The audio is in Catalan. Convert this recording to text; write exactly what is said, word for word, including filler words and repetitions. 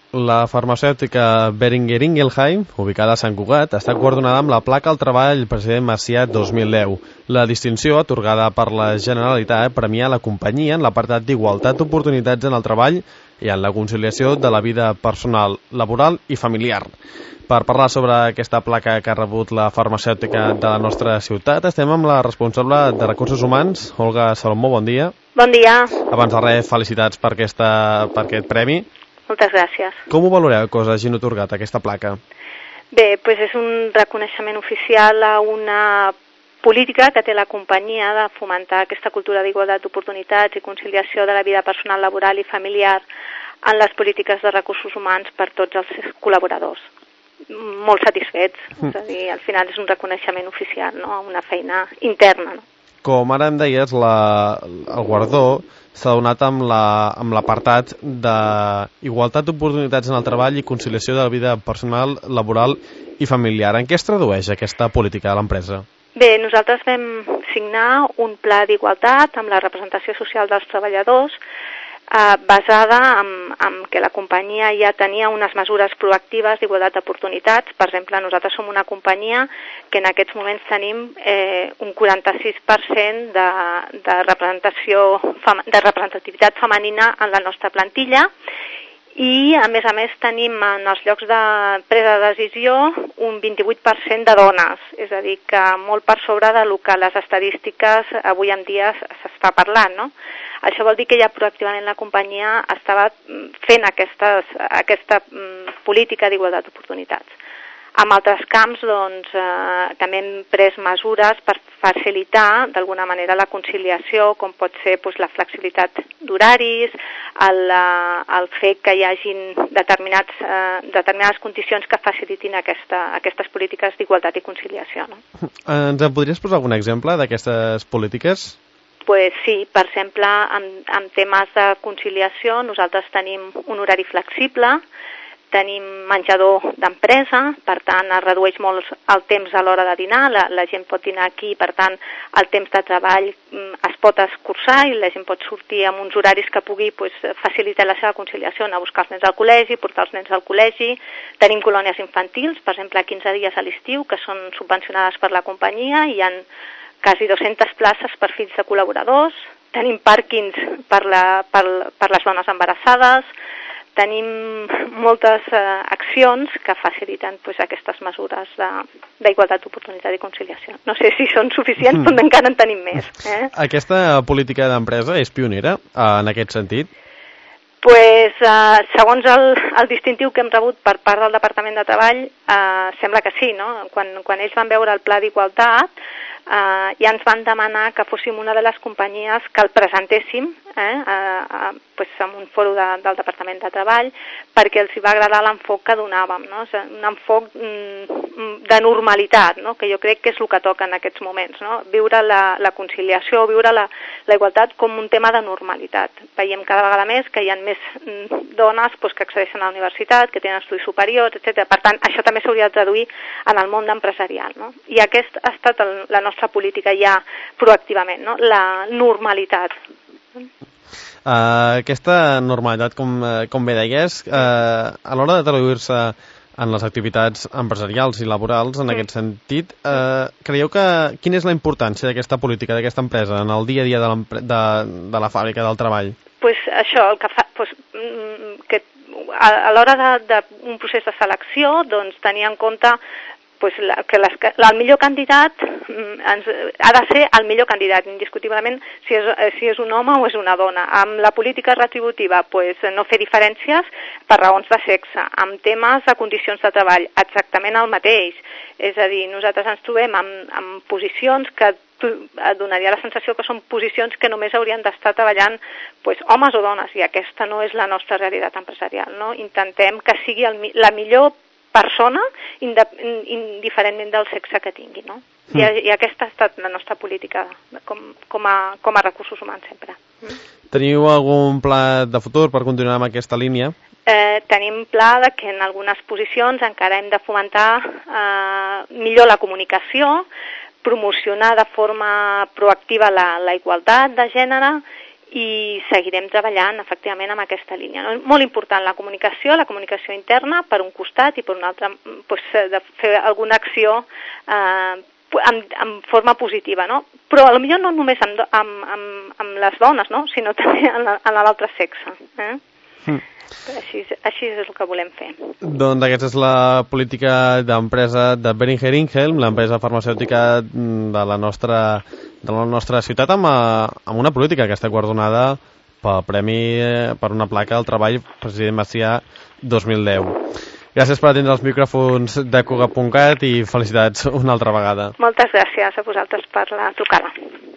La farmacèutica Boehringer Ingelheim, ubicada a Sant Cugat, està coordinada amb la placa al treball President Macià dos mil deu. La distinció, atorgada per la Generalitat, premia la companyia en l'apartat d'igualtat d'oportunitats en el treball i en la conciliació de la vida personal, laboral i familiar. Per parlar sobre aquesta placa que ha rebut la farmacèutica de la nostra ciutat, estem amb la responsable de Recursos Humans, Olga Salomó, bon dia. Bon dia. Abans de res, felicitats per, aquesta, per aquest premi. Moltes gràcies. Com ho valoreu que us hagin atorgat aquesta placa? Bé, doncs és un reconeixement oficial a una política que té la companyia de fomentar aquesta cultura d'igualtat d'oportunitats i conciliació de la vida personal, laboral i familiar en les polítiques de recursos humans per tots els seus col·laboradors. Molt satisfets, és a dir, al final és un reconeixement oficial, no? A una feina interna, no? Com ara em deies, la, el guardó s'ha donat amb l'apartat la, d'igualtat d'oportunitats en el treball i conciliació de la vida personal, laboral i familiar. En què es tradueix aquesta política de l'empresa? Bé, nosaltres vam signar un pla d'igualtat amb la representació social dels treballadors eh, basada en, en que la companyia ja tenia unes mesures proactives d'igualtat d'oportunitats. Per exemple, nosaltres som una companyia que en aquests moments tenim eh, un quaranta-sis per cent de, de, representació, de representativitat femenina en la nostra plantilla i, a més a més, tenim en els llocs de presa de decisió un vint-i-vuit per cent de dones, és a dir, que molt per sobre del que les estadístiques avui en dia s'està parlant, no? Això vol dir que ja proactivament la companyia estava fent aquestes, aquesta política d'igualtat d'oportunitats. En altres camps, doncs, eh, també hem pres mesures per facilitar, d'alguna manera, la conciliació, com pot ser doncs, la flexibilitat d'horaris, el, el fet que hi hagin determinats, eh, determinades condicions que facilitin aquesta, aquestes polítiques d'igualtat i conciliació. No? Ens en podries posar algun exemple d'aquestes polítiques? Pues sí, per exemple, en, en temes de conciliació nosaltres tenim un horari flexible, tenim menjador d'empresa, per tant es redueix molt el temps a l'hora de dinar, la, la gent pot dinar aquí, per tant el temps de treball es pot escurçar i la gent pot sortir amb uns horaris que pugui pues, facilitar la seva conciliació, anar a buscar els nens al col·legi, portar els nens al col·legi. Tenim colònies infantils, per exemple, quinze dies a l'estiu, que són subvencionades per la companyia, i hi ha quasi dues-centes places per fills de col·laboradors. Tenim pàrquings per, la, per, per les dones embarassades. Tenim moltes eh, accions que faciliten pues, aquestes mesures d'igualtat d'oportunitat i conciliació. No sé si són suficients, mm. però encara en tenim més. Eh? Aquesta política d'empresa és pionera eh, en aquest sentit? Pues, eh, segons el, el distintiu que hem rebut per part del Departament de Treball, eh, sembla que sí, no? Quan, quan ells van veure el pla d'igualtat, Uh, ja ens van demanar que fóssim una de les companyies que el presentéssim eh, uh, uh, pues, en un foro de, del Departament de Treball perquè els hi va agradar l'enfoc que donàvem, no? O sigui, un enfoc mm, de normalitat, no? Que jo crec que és el que toca en aquests moments, no? Viure la, la conciliació, viure la, la igualtat com un tema de normalitat. Veiem cada vegada més que hi ha més mm, dones pues, que accedeixen a la universitat, que tenen estudis superiors, etcètera. Per tant, això també s'hauria de traduir en el món empresarial, no? I aquest ha estat el, la nostra política ja proactivament, no? La normalitat. Uh, aquesta normalitat, com, com bé deies, uh, a l'hora de traduir-se en les activitats empresarials i laborals, en mm. aquest sentit, uh, creieu que quina és la importància d'aquesta política, d'aquesta empresa, en el dia a dia de, de, de la fàbrica del treball? Pues això, el que fa, pues, que a, a l'hora d'un procés de selecció, doncs, tenir en compte pues, la, que les, el millor candidat ens, ha de ser el millor candidat, indiscutiblement, si és, si és un home o és una dona. Amb la política retributiva, pues, no fer diferències per raons de sexe. Amb temes de condicions de treball, exactament el mateix. És a dir, nosaltres ens trobem amb, amb posicions que et donaria la sensació que són posicions que només haurien d'estar treballant pues, homes o dones, i aquesta no és la nostra realitat empresarial. No? Intentem que sigui el, la millor persona, indiferentment del sexe que tingui, no? Mm. I, I aquesta ha estat la nostra política com, com, a, com a recursos humans sempre. Mm. Teniu algun pla de futur per continuar amb aquesta línia? Eh, tenim pla de que en algunes posicions encara hem de fomentar eh, millor la comunicació, promocionar de forma proactiva la, la igualtat de gènere i seguirem treballant efectivament amb aquesta línia. No? Molt important la comunicació, la comunicació interna per un costat i per un altre pues, de fer alguna acció eh, en, en forma positiva, no? Però potser no només amb, amb, amb, amb les dones, no? Sinó també en l'altre sexe. Eh? Mm. Així, així és el que volem fer. Doncs aquesta és la política d'empresa de Boehringer Ingelheim, l'empresa farmacèutica de la nostra, de la nostra ciutat, amb, amb una política que està guardonada pel Premi per una placa al treball President Macià dos mil deu. Gràcies per atendre els micròfons de Cugat punt cat i felicitats una altra vegada. Moltes gràcies a vosaltres per la trucada.